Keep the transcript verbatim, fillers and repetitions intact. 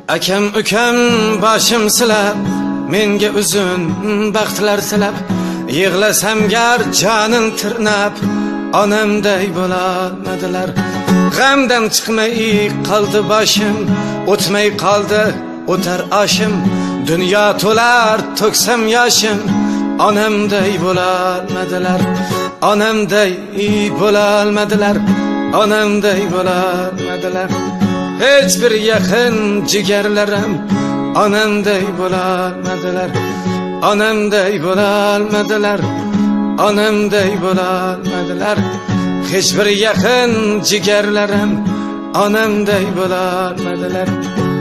Akam ukam boshim silab, menga uzun baxtlar tilab, yig'lasam gar jonim tirnab, onamday bo'lolmadilar. G'amdan chiqmay qoldi boshim, o'tmay qoldi o'tar oshim, dunyo to'lar to'ksam yoshim, onamday bo'lolmadilar. Onamday bo'lolmadilar, onamday bo'lolmadilar. Hech bir yaqin jigarlarim onamday bo'lolmadilar. Onamday bo'lolmadilar, onamday bo'lolmadilar. Hech bir yaqin jigarlarim onamday bo'lolmadilar.